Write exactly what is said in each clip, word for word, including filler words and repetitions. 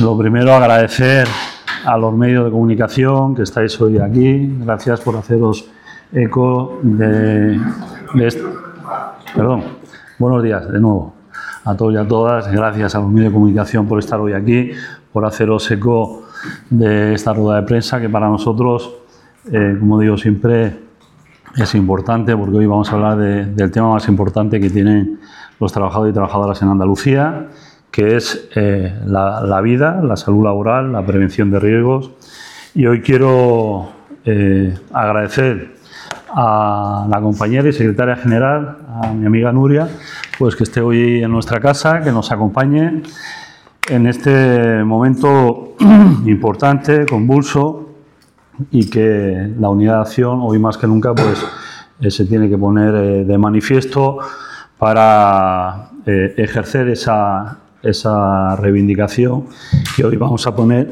Lo primero, agradecer a los medios de comunicación que estáis hoy aquí. Gracias por haceros eco de, de esto. Perdón. Buenos días de nuevo a todos y a todas. Gracias a los medios de comunicación por estar hoy aquí, por haceros eco de esta rueda de prensa que para nosotros, eh, como digo siempre, es importante porque hoy vamos a hablar de, del tema más importante que tienen los trabajadores y trabajadoras en Andalucía, que es eh, la, la vida, la salud laboral, la prevención de riesgos. Y hoy quiero eh, agradecer a la compañera y secretaria general, a mi amiga Nuria, pues que esté hoy en nuestra casa, que nos acompañe en este momento importante, convulso, y que la unidad de acción, hoy más que nunca, pues eh, se tiene que poner eh, de manifiesto para eh, ejercer esa, esa reivindicación que hoy vamos a poner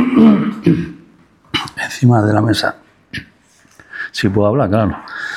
encima de la mesa. Si puedo hablar, claro.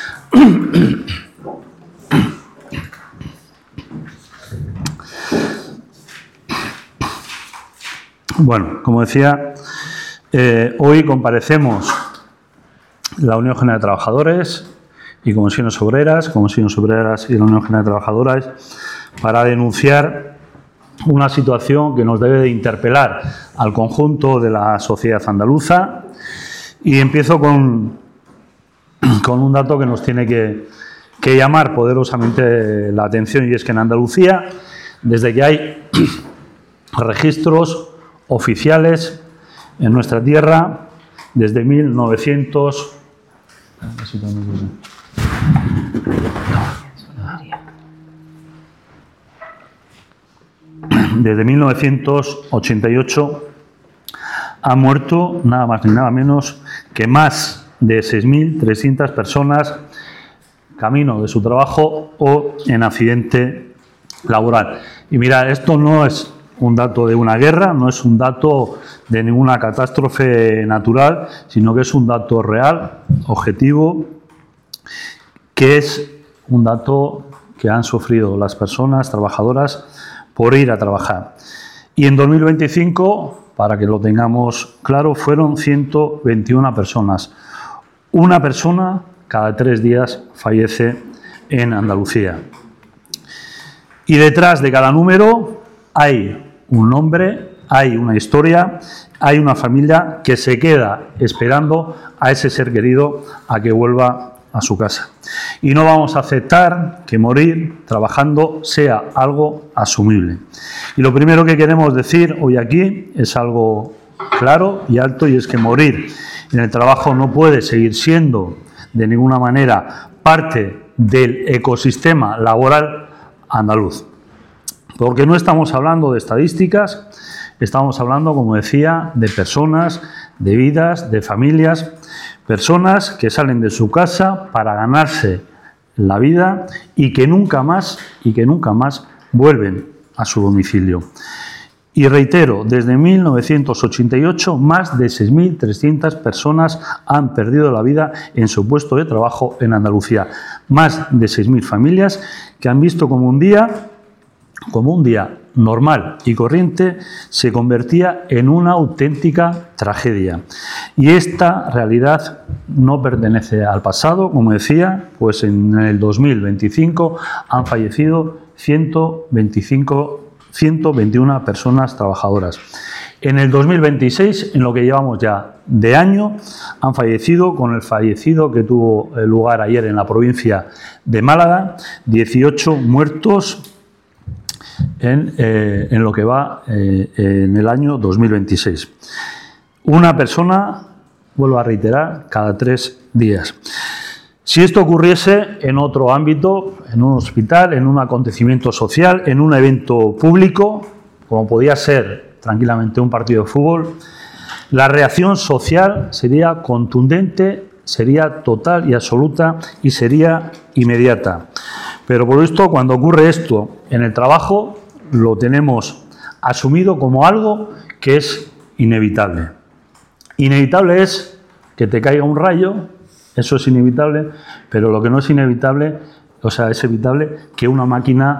Bueno, como decía, eh, hoy comparecemos la Unión General de Trabajadores y Comisiones Obreras, Comisiones Obreras y la Unión General de Trabajadoras, para denunciar una situación que nos debe de interpelar al conjunto de la sociedad andaluza. Y empiezo con, con un dato que nos tiene que, que llamar poderosamente la atención, y es que en Andalucía, desde que hay registros oficiales en nuestra tierra, desde mil novecientos... Desde mil novecientos ochenta y ocho ha muerto nada más ni nada menos que más de seis mil trescientas personas camino de su trabajo o en accidente laboral. Y mira, esto no es un dato de una guerra, no es un dato de ninguna catástrofe natural, sino que es un dato real, objetivo, que es un dato que han sufrido las personas trabajadoras por ir a trabajar. Y en dos mil veinticinco, para que lo tengamos claro, fueron ciento veintiuna personas. Una persona cada tres días fallece en Andalucía. Y detrás de cada número hay un nombre, hay una historia, hay una familia que se queda esperando a ese ser querido a que vuelva a su casa. Y no vamos a aceptar que morir trabajando sea algo asumible. Y lo primero que queremos decir hoy aquí es algo claro y alto, y es que morir en el trabajo no puede seguir siendo de ninguna manera parte del ecosistema laboral andaluz. Porque no estamos hablando de estadísticas, estamos hablando, como decía, de personas, de vidas, de familias, personas que salen de su casa para ganarse la vida y que nunca más, y que nunca más vuelven a su domicilio. Y reitero, desde mil novecientos ochenta y ocho, más de seis mil trescientas personas han perdido la vida en su puesto de trabajo en Andalucía. Más de seis mil familias que han visto como un día, como un día normal y corriente, se convertía en una auténtica tragedia. Y esta realidad no pertenece al pasado, como decía, pues en el dos mil veinticinco han fallecido ciento veinticinco, ciento veintiuna personas trabajadoras. En el dos mil veintiséis, en lo que llevamos ya de año, han fallecido, con el fallecido que tuvo lugar ayer en la provincia de Málaga, dieciocho muertos En, eh, en lo que va eh, en el año dos mil veintiséis. Una persona, vuelvo a reiterar, cada tres días. Si esto ocurriese en otro ámbito, en un hospital, en un acontecimiento social, en un evento público, como podía ser tranquilamente un partido de fútbol, la reacción social sería contundente, sería total y absoluta y sería inmediata. Pero por esto, cuando ocurre esto en el trabajo, lo tenemos asumido como algo que es inevitable. Inevitable es que te caiga un rayo, eso es inevitable, pero lo que no es inevitable, o sea, es evitable que una máquina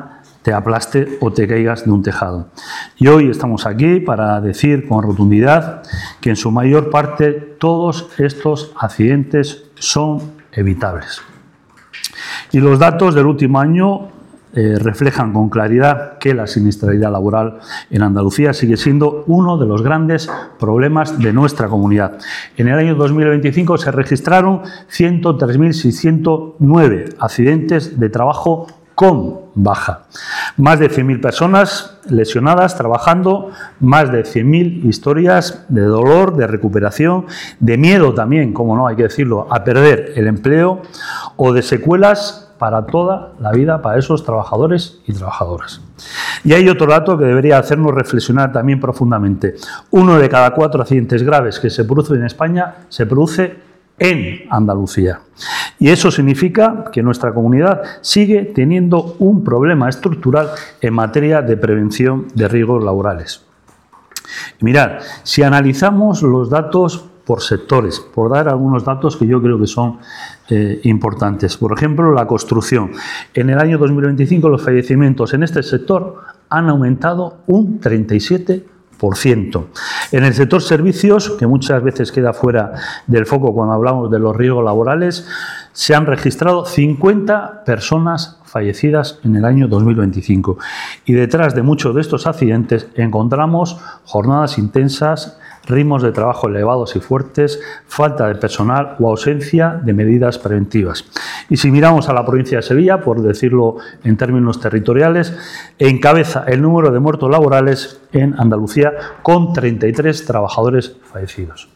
te aplaste o te caigas de un tejado. Y hoy estamos aquí para decir con rotundidad que en su mayor parte todos estos accidentes son evitables. Y los datos del último año eh, reflejan con claridad que la siniestralidad laboral en Andalucía sigue siendo uno de los grandes problemas de nuestra comunidad. En el año dos mil veinticinco se registraron ciento tres mil seiscientos nueve accidentes de trabajo con baja. Más de cien mil personas lesionadas trabajando, más de cien mil historias de dolor, de recuperación, de miedo también, como no hay que decirlo, a perder el empleo o de secuelas para toda la vida para esos trabajadores y trabajadoras. Y hay otro dato que debería hacernos reflexionar también profundamente. Uno de cada cuatro accidentes graves que se producen en España se produce en Andalucía. Y eso significa que nuestra comunidad sigue teniendo un problema estructural en materia de prevención de riesgos laborales. Y mirad, si analizamos los datos por sectores, por dar algunos datos que yo creo que son eh, importantes. Por ejemplo, la construcción. En el año dos mil veinticinco los fallecimientos en este sector han aumentado un treinta y siete por ciento. En el sector servicios, que muchas veces queda fuera del foco cuando hablamos de los riesgos laborales, se han registrado cincuenta personas fallecidas en el año dos mil veinticinco. Y detrás de muchos de estos accidentes encontramos jornadas intensas, ritmos de trabajo elevados y fuertes, falta de personal o ausencia de medidas preventivas. Y si miramos a la provincia de Sevilla, por decirlo en términos territoriales, encabeza el número de muertos laborales en Andalucía con treinta y tres trabajadores fallecidos.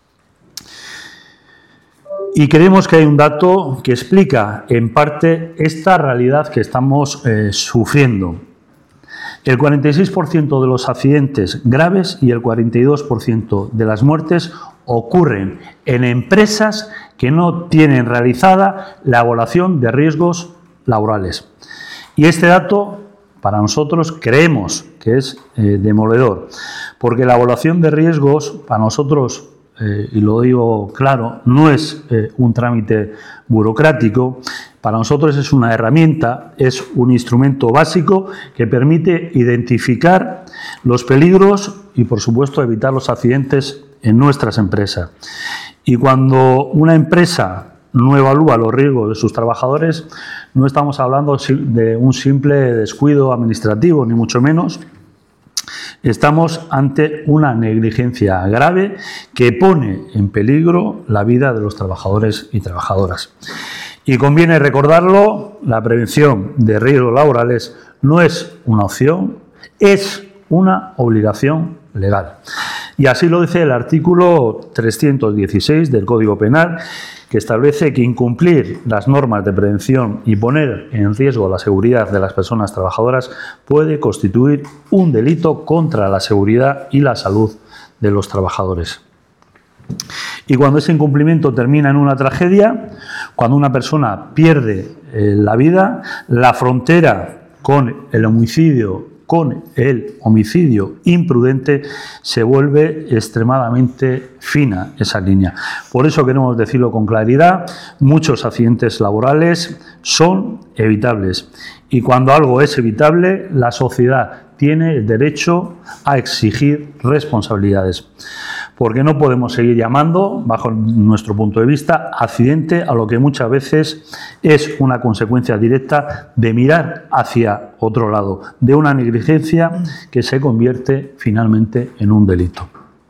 Y creemos que hay un dato que explica en parte esta realidad que estamos eh, sufriendo. El cuarenta y seis por ciento de los accidentes graves y el cuarenta y dos por ciento de las muertes ocurren en empresas que no tienen realizada la evaluación de riesgos laborales. Y este dato, para nosotros, creemos que es eh, demoledor, porque la evaluación de riesgos, para nosotros, eh, y lo digo claro, no es eh, un trámite burocrático. Para nosotros es una herramienta, es un instrumento básico que permite identificar los peligros y, por supuesto, evitar los accidentes en nuestras empresas. Y cuando una empresa no evalúa los riesgos de sus trabajadores, no estamos hablando de un simple descuido administrativo, ni mucho menos. Estamos ante una negligencia grave que pone en peligro la vida de los trabajadores y trabajadoras. Y conviene recordarlo, la prevención de riesgos laborales no es una opción, es una obligación legal. Y así lo dice el artículo trescientos dieciséis del Código Penal, que establece que incumplir las normas de prevención y poner en riesgo la seguridad de las personas trabajadoras puede constituir un delito contra la seguridad y la salud de los trabajadores. Y cuando ese incumplimiento termina en una tragedia, cuando una persona pierde eh, la vida, la frontera con el homicidio, con el homicidio imprudente, se vuelve extremadamente fina esa línea. Por eso queremos decirlo con claridad, muchos accidentes laborales son evitables. Y cuando algo es evitable, la sociedad tiene el derecho a exigir responsabilidades. Porque no podemos seguir llamando, bajo nuestro punto de vista, accidente a lo que muchas veces es una consecuencia directa de mirar hacia otro lado, de una negligencia que se convierte finalmente en un delito.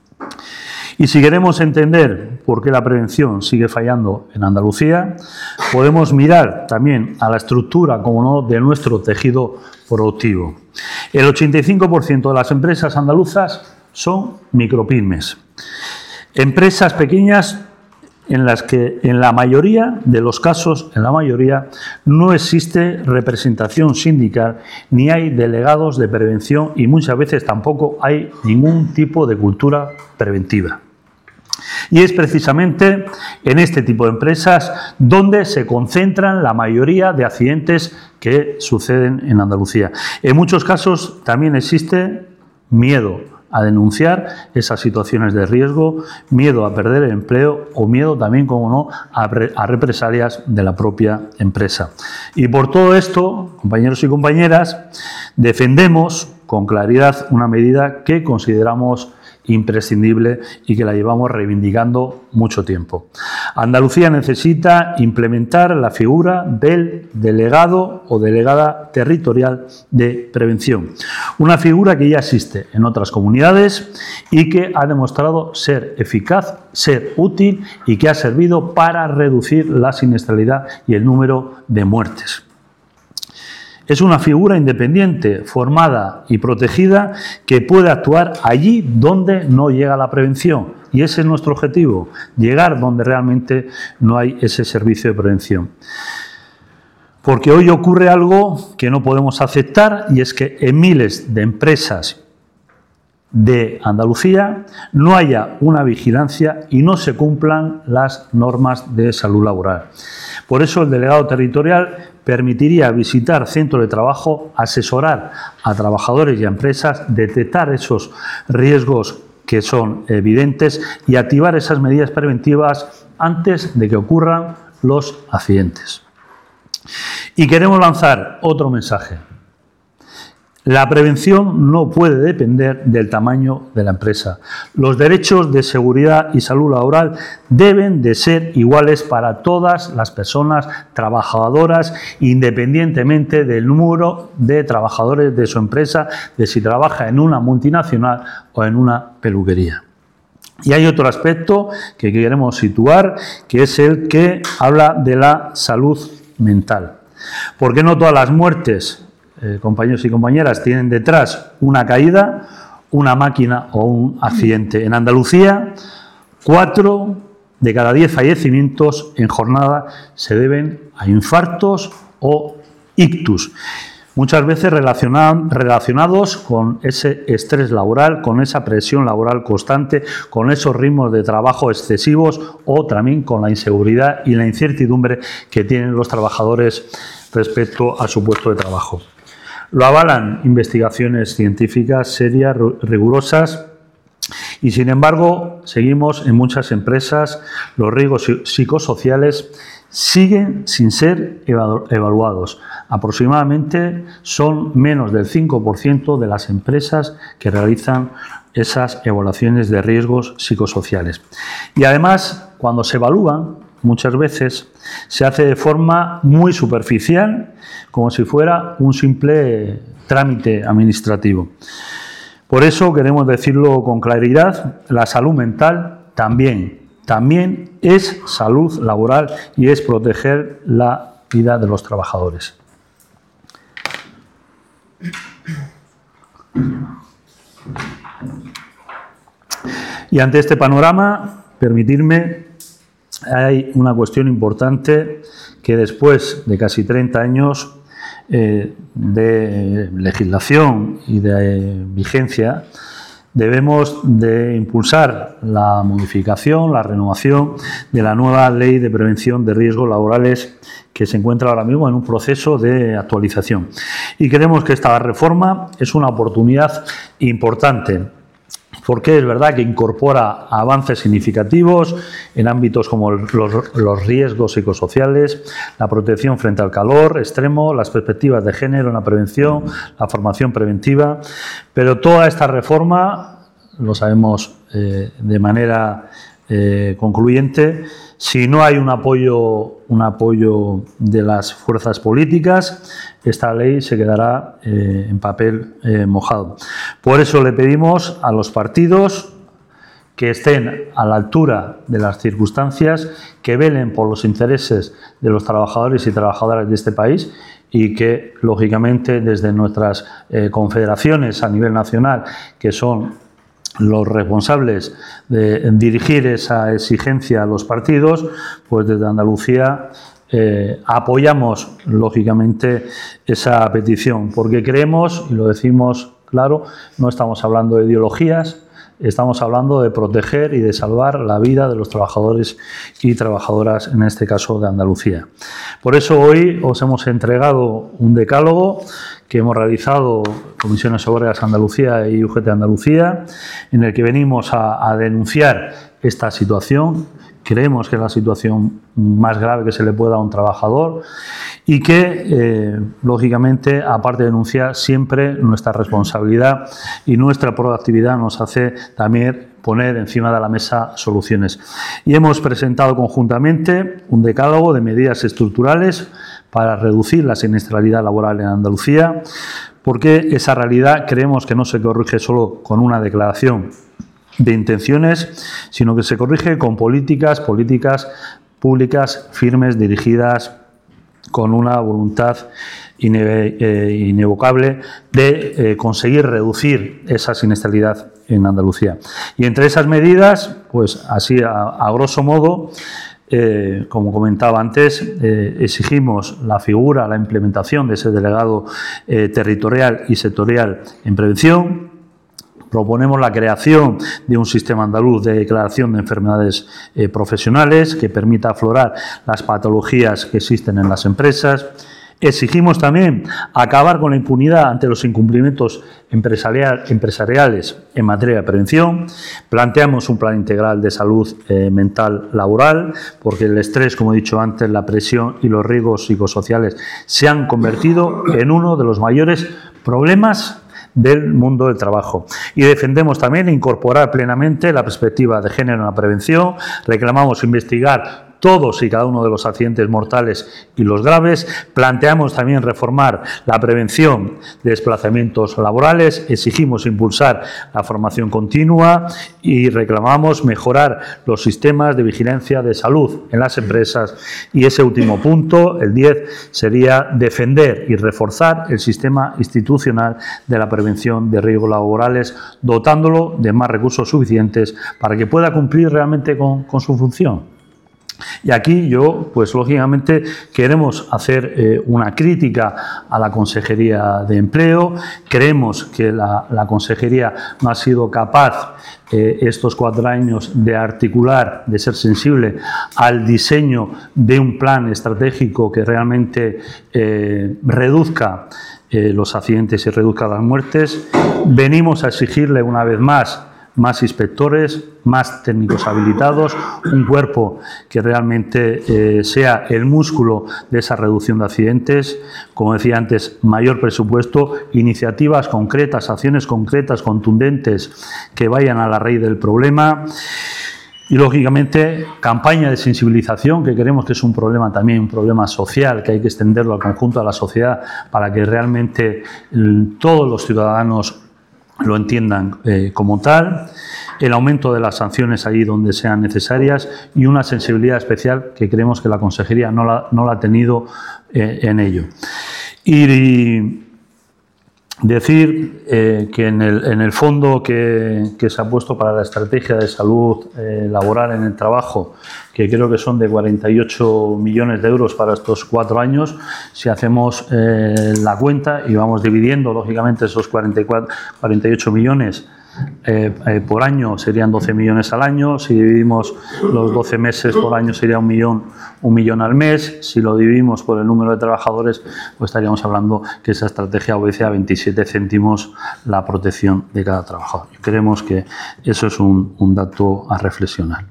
Y si queremos entender por qué la prevención sigue fallando en Andalucía, podemos mirar también a la estructura, como no, de nuestro tejido productivo. El ochenta y cinco por ciento de las empresas andaluzas son micropymes. Empresas pequeñas en las que en la mayoría de los casos, en la mayoría, no existe representación sindical ni hay delegados de prevención y muchas veces tampoco hay ningún tipo de cultura preventiva. Y es precisamente en este tipo de empresas donde se concentran la mayoría de accidentes que suceden en Andalucía. En muchos casos también existe miedo a denunciar esas situaciones de riesgo, miedo a perder el empleo o miedo también, como no, a, a represalias de la propia empresa. Y por todo esto, compañeros y compañeras, defendemos con claridad una medida que consideramos imprescindible y que la llevamos reivindicando mucho tiempo. Andalucía necesita implementar la figura del delegado o delegada territorial de prevención, una figura que ya existe en otras comunidades y que ha demostrado ser eficaz, ser útil y que ha servido para reducir la siniestralidad y el número de muertes. Es una figura independiente, formada y protegida que puede actuar allí donde no llega la prevención. Y ese es nuestro objetivo, llegar donde realmente no hay ese servicio de prevención. Porque hoy ocurre algo que no podemos aceptar y es que en miles de empresas de Andalucía no haya una vigilancia y no se cumplan las normas de salud laboral. Por eso el delegado territorial permitiría visitar centros de trabajo, asesorar a trabajadores y a empresas, detectar esos riesgos que son evidentes y activar esas medidas preventivas antes de que ocurran los accidentes. Y queremos lanzar otro mensaje. La prevención no puede depender del tamaño de la empresa. Los derechos de seguridad y salud laboral deben de ser iguales para todas las personas trabajadoras, independientemente del número de trabajadores de su empresa, de si trabaja en una multinacional o en una peluquería. Y hay otro aspecto que queremos situar, que es el que habla de la salud mental. ¿Por qué no todas las muertes, Eh, compañeros y compañeras, tienen detrás una caída, una máquina o un accidente? En Andalucía, cuatro de cada diez fallecimientos en jornada se deben a infartos o ictus, muchas veces relacionados con ese estrés laboral, con esa presión laboral constante, con esos ritmos de trabajo excesivos o también con la inseguridad y la incertidumbre que tienen los trabajadores respecto a su puesto de trabajo. Lo avalan investigaciones científicas serias, rigurosas, y sin embargo seguimos en muchas empresas, los riesgos psicosociales siguen sin ser evaluados. Aproximadamente son menos del cinco por ciento de las empresas que realizan esas evaluaciones de riesgos psicosociales. Y además, cuando se evalúan, muchas veces se hace de forma muy superficial, como si fuera un simple trámite administrativo. Por eso queremos decirlo con claridad, la salud mental también, también es salud laboral y es proteger la vida de los trabajadores. Y ante este panorama, permitirme, hay una cuestión importante que después de casi treinta años eh, de legislación y de eh, vigencia, debemos de impulsar la modificación, la renovación de la nueva Ley de Prevención de Riesgos Laborales que se encuentra ahora mismo en un proceso de actualización. Y creemos que esta reforma es una oportunidad importante, porque es verdad que incorpora avances significativos en ámbitos como los, los riesgos psicosociales, la protección frente al calor extremo, las perspectivas de género en la prevención, la formación preventiva, pero toda esta reforma, lo sabemos eh, de manera eh, concluyente, si no hay un apoyo, un apoyo de las fuerzas políticas, esta ley se quedará eh, en papel eh, mojado. Por eso le pedimos a los partidos que estén a la altura de las circunstancias, que velen por los intereses de los trabajadores y trabajadoras de este país y que, lógicamente, desde nuestras eh, confederaciones a nivel nacional, que son los responsables de dirigir esa exigencia a los partidos, pues desde Andalucía eh, apoyamos lógicamente esa petición, porque creemos, y lo decimos claro, no estamos hablando de ideologías, estamos hablando de proteger y de salvar la vida de los trabajadores y trabajadoras, en este caso de Andalucía. Por eso hoy os hemos entregado un decálogo que hemos realizado Comisiones Obreras Andalucía y U G T Andalucía, en el que venimos a, a denunciar esta situación. Creemos que es la situación más grave que se le puede dar a un trabajador y que, eh, lógicamente, aparte de denunciar, siempre nuestra responsabilidad y nuestra proactividad nos hace también poner encima de la mesa soluciones. Y hemos presentado conjuntamente un decálogo de medidas estructurales para reducir la siniestralidad laboral en Andalucía, porque esa realidad creemos que no se corrige solo con una declaración de intenciones, sino que se corrige con políticas, políticas públicas firmes, dirigidas con una voluntad ine, eh, inevocable de eh, conseguir reducir esa siniestralidad en Andalucía. Y entre esas medidas, pues así a, a grosso modo, Eh, como comentaba antes, eh, exigimos la figura, la implementación de ese delegado eh, territorial y sectorial en prevención. Proponemos la creación de un sistema andaluz de declaración de enfermedades eh, profesionales que permita aflorar las patologías que existen en las empresas. Exigimos también acabar con la impunidad ante los incumplimientos empresarial, empresariales en materia de prevención. Planteamos un plan integral de salud eh, mental laboral, porque el estrés, como he dicho antes, la presión y los riesgos psicosociales se han convertido en uno de los mayores problemas del mundo del trabajo. Y defendemos también incorporar plenamente la perspectiva de género en la prevención. Reclamamos investigar todos y cada uno de los accidentes mortales y los graves. Planteamos también reformar la prevención de desplazamientos laborales. Exigimos impulsar la formación continua y reclamamos mejorar los sistemas de vigilancia de salud en las empresas. Y ese último punto, el diez, sería defender y reforzar el sistema institucional de la prevención de riesgos laborales, dotándolo de más recursos suficientes para que pueda cumplir realmente con, con su función. Y aquí yo, pues lógicamente, queremos hacer eh, una crítica a la Consejería de Empleo. Creemos que la, la Consejería no ha sido capaz eh, estos cuatro años de articular, de ser sensible al diseño de un plan estratégico que realmente eh, reduzca eh, los accidentes y reduzca las muertes. Venimos a exigirle una vez más más inspectores, más técnicos habilitados, un cuerpo que realmente eh, sea el músculo de esa reducción de accidentes, como decía antes, mayor presupuesto, iniciativas concretas, acciones concretas, contundentes, que vayan a la raíz del problema. Y, lógicamente, campaña de sensibilización, que creemos que es un problema también, un problema social, que hay que extenderlo al conjunto de la sociedad para que realmente todos los ciudadanos lo entiendan eh, como tal, el aumento de las sanciones allí donde sean necesarias y una sensibilidad especial que creemos que la Consejería no la, no la ha tenido eh, en ello. Y decir eh, que en el, en el fondo que, que se ha puesto para la estrategia de salud eh, laboral en el trabajo, que creo que son de cuarenta y ocho millones de euros para estos cuatro años, si hacemos eh, la cuenta y vamos dividiendo, lógicamente, esos cuarenta y cuatro, cuarenta y ocho millones eh, eh, por año serían doce millones al año. Si dividimos los doce meses por año sería un millón, un millón al mes. Si lo dividimos por el número de trabajadores, pues estaríamos hablando que esa estrategia obedece a veintisiete céntimos la protección de cada trabajador. Creemos que eso es un, un dato a reflexionar.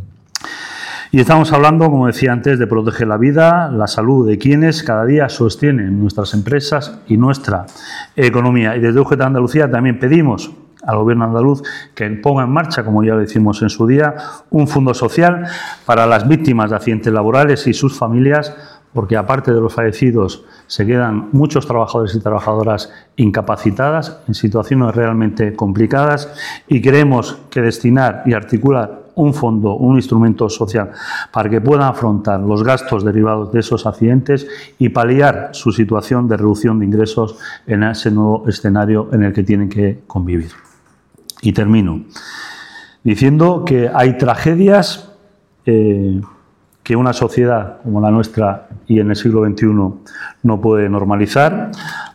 Y estamos hablando, como decía antes, de proteger la vida, la salud de quienes cada día sostienen nuestras empresas y nuestra economía. Y desde U G T Andalucía también pedimos al Gobierno andaluz que ponga en marcha, como ya lo hicimos en su día, un fondo social para las víctimas de accidentes laborales y sus familias, porque aparte de los fallecidos se quedan muchos trabajadores y trabajadoras incapacitadas en situaciones realmente complicadas, y creemos que destinar y articular un fondo, un instrumento social para que puedan afrontar los gastos derivados de esos accidentes y paliar su situación de reducción de ingresos en ese nuevo escenario en el que tienen que convivir. Y termino diciendo que hay tragedias eh, que una sociedad como la nuestra y en el siglo veintiuno no puede normalizar.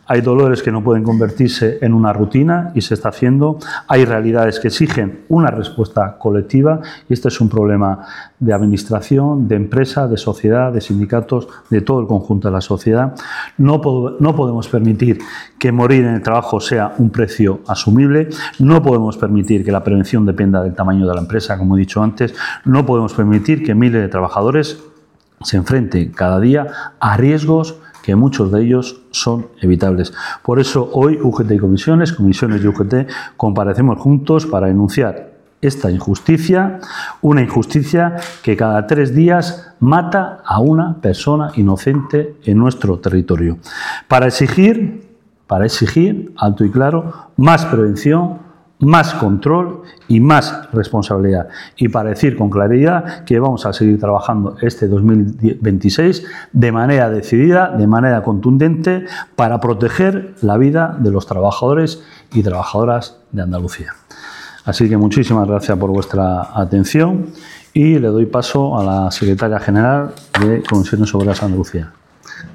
Hay dolores que no pueden convertirse en una rutina y se está haciendo. Hay realidades que exigen una respuesta colectiva y este es un problema de administración, de empresa, de sociedad, de sindicatos, de todo el conjunto de la sociedad. No, pod- no podemos permitir que morir en el trabajo sea un precio asumible. No podemos permitir que la prevención dependa del tamaño de la empresa, como he dicho antes. No podemos permitir que miles de trabajadores se enfrenten cada día a riesgos que muchos de ellos son evitables. Por eso hoy U G T y comisiones, comisiones y U G T, comparecemos juntos para denunciar esta injusticia, una injusticia que cada tres días mata a una persona inocente en nuestro territorio. Para exigir, para exigir, alto y claro, más prevención, más control y más responsabilidad. Y para decir con claridad que vamos a seguir trabajando este dos mil veintiséis de manera decidida, de manera contundente, para proteger la vida de los trabajadores y trabajadoras de Andalucía. Así que muchísimas gracias por vuestra atención y le doy paso a la secretaria general de Comisiones Obreras Andalucía.